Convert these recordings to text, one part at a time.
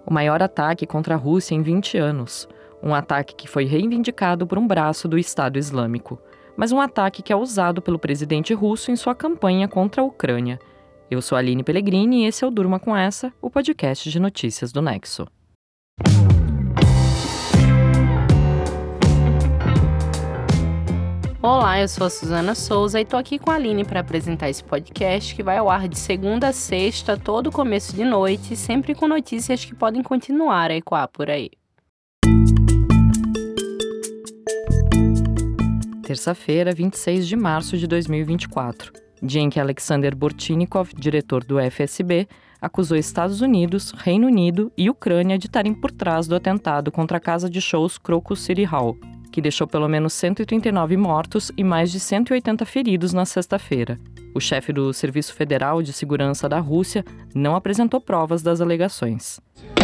o maior ataque contra a Rússia em 20 anos. Um ataque que foi reivindicado por um braço do Estado Islâmico, mas um ataque que é usado pelo presidente russo em sua campanha contra a Ucrânia. Eu sou a Aline Pellegrini e esse é o Durma Com Essa, o podcast de notícias do Nexo. Olá, eu sou a Suzana Souza e tô aqui com a Aline para apresentar esse podcast que vai ao ar de segunda a sexta, todo começo de noite, sempre com notícias que podem continuar a ecoar por aí. Terça-feira, 26 de março de 2024, dia em que Alexander Bortnikov, diretor do FSB, acusou Estados Unidos, Reino Unido e Ucrânia de estarem por trás do atentado contra a casa de shows Crocus City Hall, que deixou pelo menos 139 mortos e mais de 180 feridos na sexta-feira. O chefe do Serviço Federal de Segurança da Rússia não apresentou provas das alegações.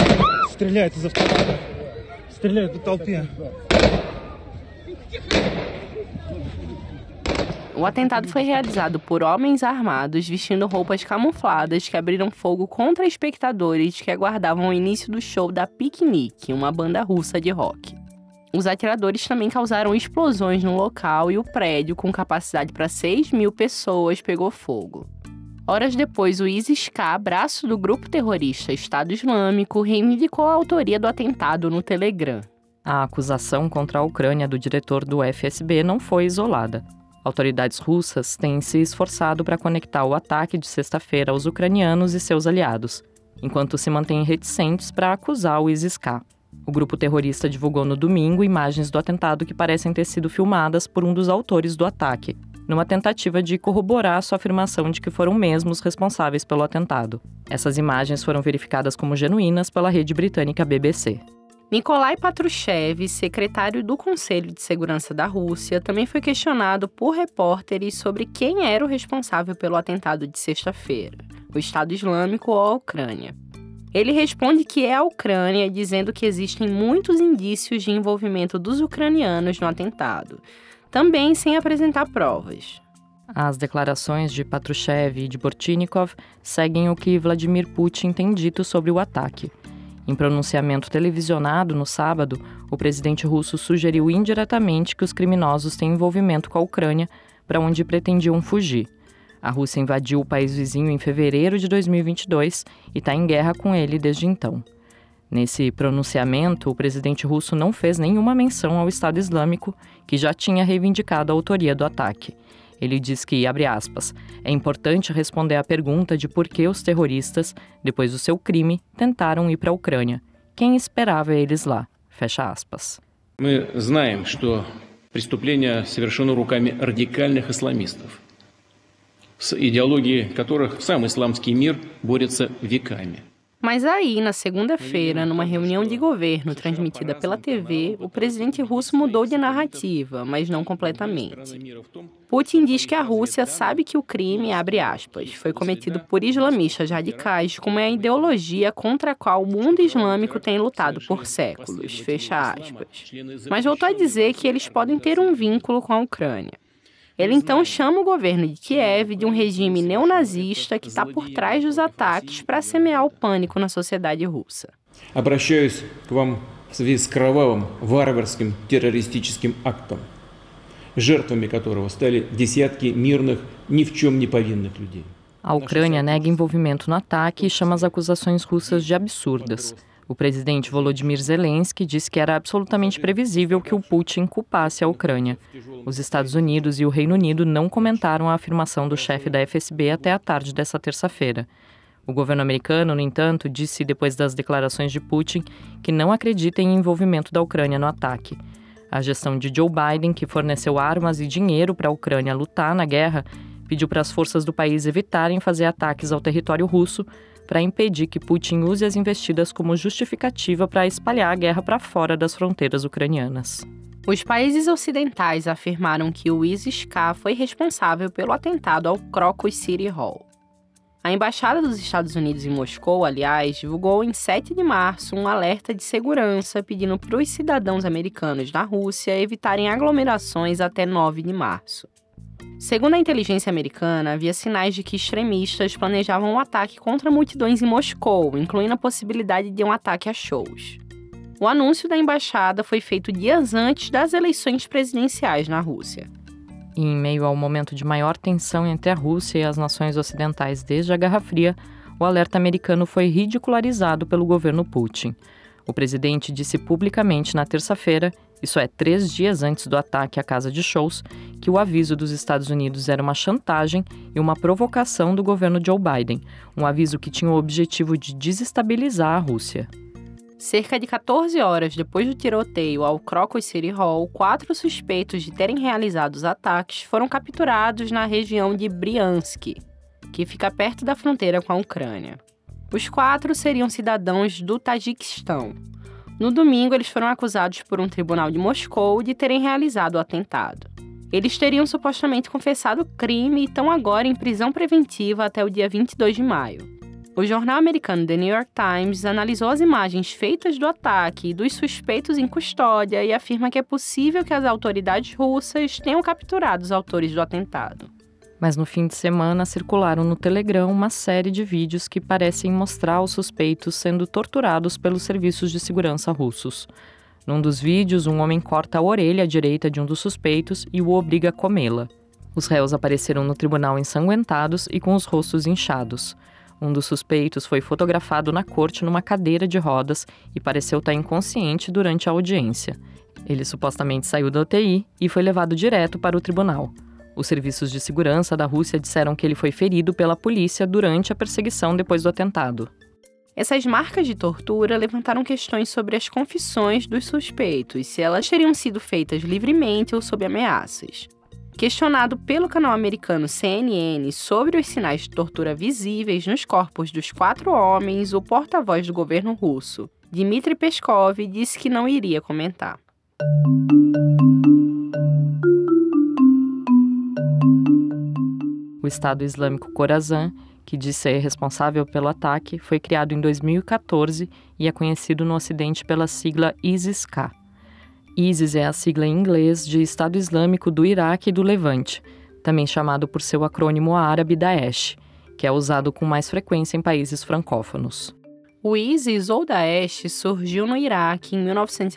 O atentado foi realizado por homens armados vestindo roupas camufladas que abriram fogo contra espectadores que aguardavam o início do show da Picnic, uma banda russa de rock. Os atiradores também causaram explosões no local e o prédio, com capacidade para 6.000 pessoas, pegou fogo. Horas depois, o ISIS-K, braço do grupo terrorista Estado Islâmico, reivindicou a autoria do atentado no Telegram. A acusação contra a Ucrânia do diretor do FSB não foi isolada. Autoridades russas têm se esforçado para conectar o ataque de sexta-feira aos ucranianos e seus aliados, enquanto se mantêm reticentes para acusar o ISIS-K. O grupo terrorista divulgou no domingo imagens do atentado que parecem ter sido filmadas por um dos autores do ataque, numa tentativa de corroborar sua afirmação de que foram mesmos responsáveis pelo atentado. Essas imagens foram verificadas como genuínas pela rede britânica BBC. Nikolai Patrushev, secretário do Conselho de Segurança da Rússia, também foi questionado por repórteres sobre quem era o responsável pelo atentado de sexta-feira, o Estado Islâmico ou a Ucrânia. Ele responde que é a Ucrânia, dizendo que existem muitos indícios de envolvimento dos ucranianos no atentado, também sem apresentar provas. As declarações de Patrushev e de Bortnikov seguem o que Vladimir Putin tem dito sobre o ataque. Em pronunciamento televisionado no sábado, o presidente russo sugeriu indiretamente que os criminosos têm envolvimento com a Ucrânia, para onde pretendiam fugir. A Rússia invadiu o país vizinho em fevereiro de 2022 e está em guerra com ele desde então. Nesse pronunciamento, o presidente russo não fez nenhuma menção ao Estado Islâmico, que já tinha reivindicado a autoria do ataque. Ele diz que, abre aspas, é importante responder à pergunta de por que os terroristas, depois do seu crime, tentaram ir para a Ucrânia. Quem esperava eles lá? Fecha aspas. Мы знаем, что преступление совершено руками радикальных исламистов, с идеологией которых сам исламский мир борется веками. Mas aí, na segunda-feira, numa reunião de governo transmitida pela TV, o presidente russo mudou de narrativa, mas não completamente. Putin diz que a Rússia sabe que o crime, abre aspas, foi cometido por islamistas radicais com uma ideologia contra a qual o mundo islâmico tem lutado por séculos, fecha aspas. Mas voltou a dizer que eles podem ter um vínculo com a Ucrânia. Ele então chama o governo de Kiev de um regime neonazista que está por trás dos ataques para semear o pânico na sociedade russa. Обращаюсь к вам в связи с кровавым, варварским террористическим актом, жертвами которого стали десятки мирных, ни в чем не повинных людей. A Ucrânia nega envolvimento no ataque e chama as acusações russas de absurdas. O presidente Volodymyr Zelensky disse que era absolutamente previsível que o Putin culpasse a Ucrânia. Os Estados Unidos e o Reino Unido não comentaram a afirmação do chefe da FSB até a tarde dessa terça-feira. O governo americano, no entanto, disse depois das declarações de Putin que não acredita em envolvimento da Ucrânia no ataque. A gestão de Joe Biden, que forneceu armas e dinheiro para a Ucrânia lutar na guerra, pediu para as forças do país evitarem fazer ataques ao território russo para impedir que Putin use as investidas como justificativa para espalhar a guerra para fora das fronteiras ucranianas. Os países ocidentais afirmaram que o ISIS-K foi responsável pelo atentado ao Crocus City Hall. A Embaixada dos Estados Unidos em Moscou, aliás, divulgou em 7 de março um alerta de segurança pedindo para os cidadãos americanos na Rússia evitarem aglomerações até 9 de março. Segundo a inteligência americana, havia sinais de que extremistas planejavam um ataque contra multidões em Moscou, incluindo a possibilidade de um ataque a shows. O anúncio da embaixada foi feito dias antes das eleições presidenciais na Rússia. E em meio ao momento de maior tensão entre a Rússia e as nações ocidentais desde a Guerra Fria, o alerta americano foi ridicularizado pelo governo Putin. O presidente disse publicamente na terça-feira, isso é 3 dias antes do ataque à casa de shows, que o aviso dos Estados Unidos era uma chantagem e uma provocação do governo Joe Biden, um aviso que tinha o objetivo de desestabilizar a Rússia. Cerca de 14 horas depois do tiroteio ao Crocus City Hall, 4 suspeitos de terem realizado os ataques foram capturados na região de Briansk, que fica perto da fronteira com a Ucrânia. Os 4 seriam cidadãos do Tajiquistão. No domingo, eles foram acusados por um tribunal de Moscou de terem realizado o atentado. Eles teriam supostamente confessado o crime e estão agora em prisão preventiva até o dia 22 de maio. O jornal americano The New York Times analisou as imagens feitas do ataque e dos suspeitos em custódia e afirma que é possível que as autoridades russas tenham capturado os autores do atentado. Mas no fim de semana circularam no Telegram uma série de vídeos que parecem mostrar os suspeitos sendo torturados pelos serviços de segurança russos. Num dos vídeos, um homem corta a orelha direita de um dos suspeitos e o obriga a comê-la. Os réus apareceram no tribunal ensanguentados e com os rostos inchados. Um dos suspeitos foi fotografado na corte numa cadeira de rodas e pareceu estar inconsciente durante a audiência. Ele supostamente saiu da UTI e foi levado direto para o tribunal. Os serviços de segurança da Rússia disseram que ele foi ferido pela polícia durante a perseguição depois do atentado. Essas marcas de tortura levantaram questões sobre as confissões dos suspeitos, se elas teriam sido feitas livremente ou sob ameaças. Questionado pelo canal americano CNN sobre os sinais de tortura visíveis nos corpos dos 4 homens, o porta-voz do governo russo, Dmitry Peskov, disse que não iria comentar. O Estado Islâmico Khorasan, que diz ser responsável pelo ataque, foi criado em 2014 e é conhecido no Ocidente pela sigla ISIS-K. ISIS é a sigla em inglês de Estado Islâmico do Iraque e do Levante, também chamado por seu acrônimo árabe Daesh, que é usado com mais frequência em países francófonos. O ISIS ou Daesh surgiu no Iraque em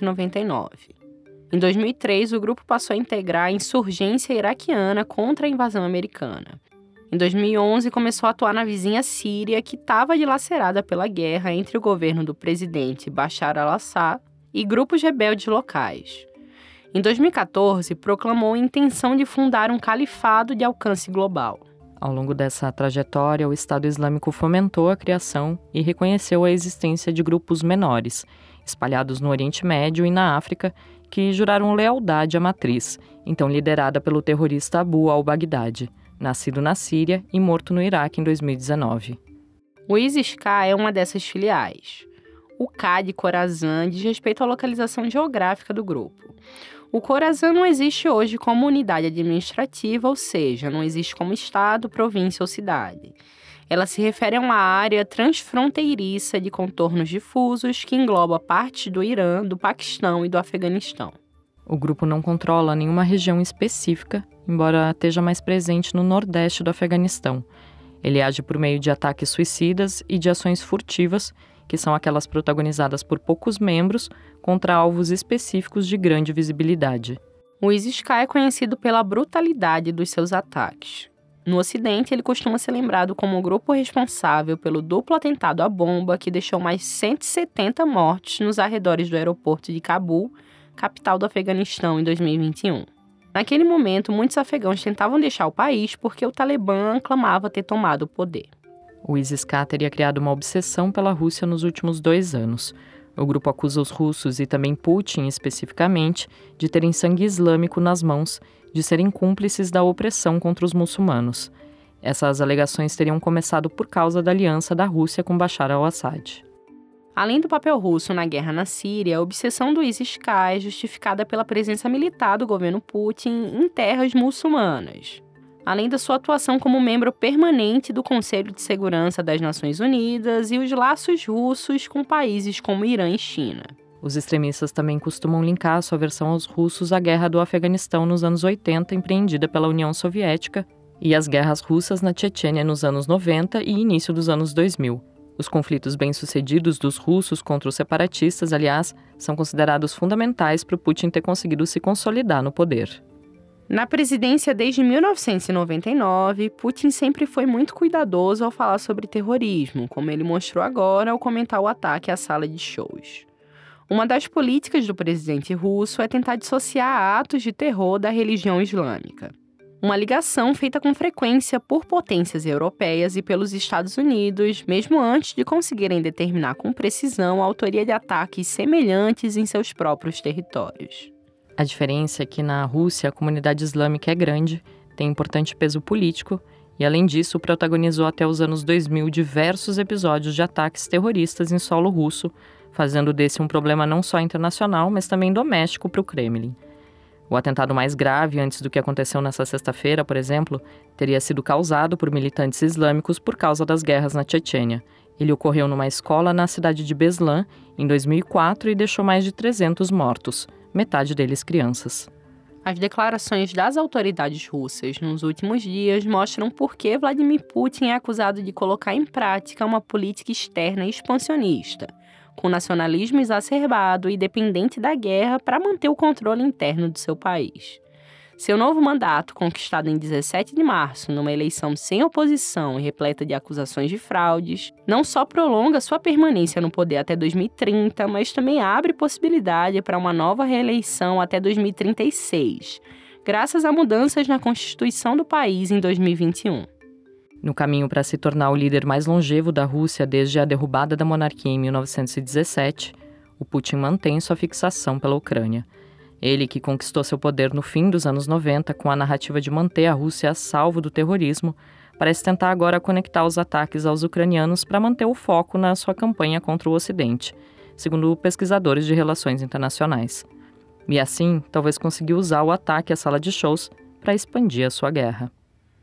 1999. Em 2003, o grupo passou a integrar a insurgência iraquiana contra a invasão americana. Em 2011, começou a atuar na vizinha Síria, que estava dilacerada pela guerra entre o governo do presidente Bashar al-Assad e grupos rebeldes locais. Em 2014, proclamou a intenção de fundar um califado de alcance global. Ao longo dessa trajetória, o Estado Islâmico fomentou a criação e reconheceu a existência de grupos menores, espalhados no Oriente Médio e na África, que juraram lealdade à matriz, então liderada pelo terrorista Abu al-Baghdadi, nascido na Síria e morto no Iraque em 2019. O ISIS-K é uma dessas filiais. O K de Khorasan diz respeito à localização geográfica do grupo. O Khorasan não existe hoje como unidade administrativa, ou seja, não existe como estado, província ou cidade. Ela se refere a uma área transfronteiriça de contornos difusos que engloba partes do Irã, do Paquistão e do Afeganistão. O grupo não controla nenhuma região específica, embora esteja mais presente no nordeste do Afeganistão. Ele age por meio de ataques suicidas e de ações furtivas, que são aquelas protagonizadas por poucos membros contra alvos específicos de grande visibilidade. O ISIS-K é conhecido pela brutalidade dos seus ataques. No Ocidente, ele costuma ser lembrado como o grupo responsável pelo duplo atentado à bomba que deixou mais 170 mortes nos arredores do aeroporto de Cabul, capital do Afeganistão, em 2021. Naquele momento, muitos afegãos tentavam deixar o país porque o Talibã clamava ter tomado o poder. O ISIS-K teria criado uma obsessão pela Rússia nos últimos 2 anos. O grupo acusa os russos e também Putin, especificamente, de terem sangue islâmico nas mãos, de serem cúmplices da opressão contra os muçulmanos. Essas alegações teriam começado por causa da aliança da Rússia com Bashar al-Assad. Além do papel russo na guerra na Síria, a obsessão do ISIS-K é justificada pela presença militar do governo Putin em terras muçulmanas, além da sua atuação como membro permanente do Conselho de Segurança das Nações Unidas e os laços russos com países como Irã e China. Os extremistas também costumam linkar a sua versão aos russos à guerra do Afeganistão nos anos 80, empreendida pela União Soviética, e as guerras russas na Chechênia nos anos 90 e início dos anos 2000. Os conflitos bem-sucedidos dos russos contra os separatistas, aliás, são considerados fundamentais para o Putin ter conseguido se consolidar no poder. Na presidência desde 1999, Putin sempre foi muito cuidadoso ao falar sobre terrorismo, como ele mostrou agora ao comentar o ataque à sala de shows. Uma das políticas do presidente russo é tentar dissociar atos de terror da religião islâmica. Uma ligação feita com frequência por potências europeias e pelos Estados Unidos, mesmo antes de conseguirem determinar com precisão a autoria de ataques semelhantes em seus próprios territórios. A diferença é que na Rússia a comunidade islâmica é grande, tem importante peso político e, além disso, protagonizou até os anos 2000 diversos episódios de ataques terroristas em solo russo, fazendo desse um problema não só internacional, mas também doméstico para o Kremlin. O atentado mais grave, antes do que aconteceu nessa sexta-feira, por exemplo, teria sido causado por militantes islâmicos por causa das guerras na Chechênia. Ele ocorreu numa escola na cidade de Beslan, em 2004, e deixou mais de 300 mortos, metade deles crianças. As declarações das autoridades russas nos últimos dias mostram por que Vladimir Putin é acusado de colocar em prática uma política externa expansionista, com nacionalismo exacerbado e dependente da guerra para manter o controle interno do seu país. Seu novo mandato, conquistado em 17 de março, numa eleição sem oposição e repleta de acusações de fraudes, não só prolonga sua permanência no poder até 2030, mas também abre possibilidade para uma nova reeleição até 2036, graças a mudanças na Constituição do país em 2021. No caminho para se tornar o líder mais longevo da Rússia desde a derrubada da monarquia em 1917, o Putin mantém sua fixação pela Ucrânia. Ele, que conquistou seu poder no fim dos anos 90 com a narrativa de manter a Rússia a salvo do terrorismo, parece tentar agora conectar os ataques aos ucranianos para manter o foco na sua campanha contra o Ocidente, segundo pesquisadores de relações internacionais. E assim, talvez conseguir usar o ataque à sala de shows para expandir a sua guerra.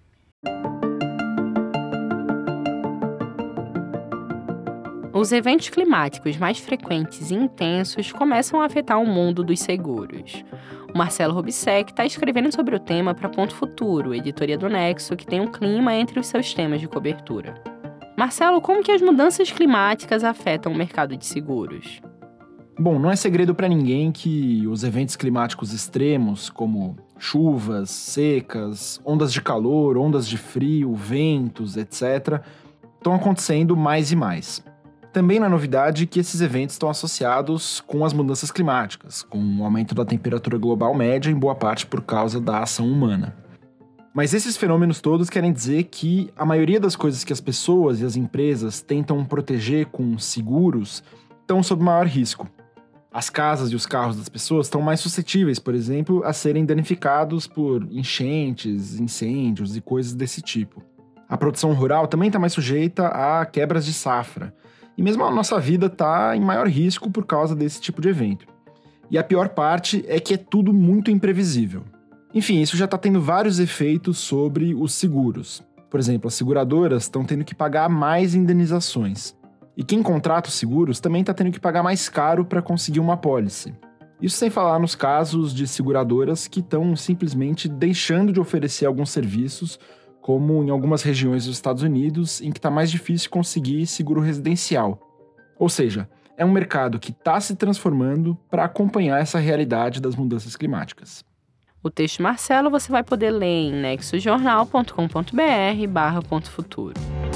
Os eventos climáticos mais frequentes e intensos começam a afetar o mundo dos seguros. O Marcelo Rubissek está escrevendo sobre o tema para Ponto Futuro, editoria do Nexo, que tem um clima entre os seus temas de cobertura. Marcelo, como que as mudanças climáticas afetam o mercado de seguros? Bom, não é segredo para ninguém que os eventos climáticos extremos, como chuvas, secas, ondas de calor, ondas de frio, ventos, etc., estão acontecendo mais e mais. Também não é novidade que esses eventos estão associados com as mudanças climáticas, com o aumento da temperatura global média, em boa parte por causa da ação humana. Mas esses fenômenos todos querem dizer que a maioria das coisas que as pessoas e as empresas tentam proteger com seguros estão sob maior risco. As casas e os carros das pessoas estão mais suscetíveis, por exemplo, a serem danificados por enchentes, incêndios e coisas desse tipo. A produção rural também está mais sujeita a quebras de safra. E mesmo a nossa vida está em maior risco por causa desse tipo de evento. E a pior parte é que é tudo muito imprevisível. Enfim, isso já está tendo vários efeitos sobre os seguros. Por exemplo, as seguradoras estão tendo que pagar mais indenizações. E quem contrata os seguros também está tendo que pagar mais caro para conseguir uma apólice. Isso sem falar nos casos de seguradoras que estão simplesmente deixando de oferecer alguns serviços, como em algumas regiões dos Estados Unidos, em que está mais difícil conseguir seguro residencial. Ou seja, é um mercado que está se transformando para acompanhar essa realidade das mudanças climáticas. O texto Marcelo você vai poder ler em nexojornal.com.br/Ponto Futuro.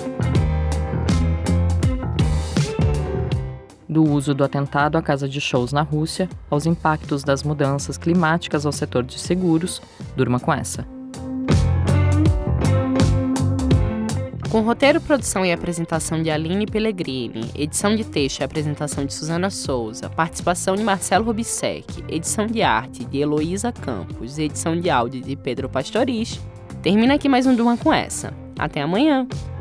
Do uso do atentado à casa de shows na Rússia, aos impactos das mudanças climáticas ao setor de seguros, durma com essa. Com roteiro, produção e apresentação de Aline Pellegrini, edição de texto e apresentação de Suzana Souza, participação de Marcelo Rubissek, edição de arte de Heloísa Campos e edição de áudio de Pedro Pastoriz, termina aqui mais um Durma com essa. Até amanhã!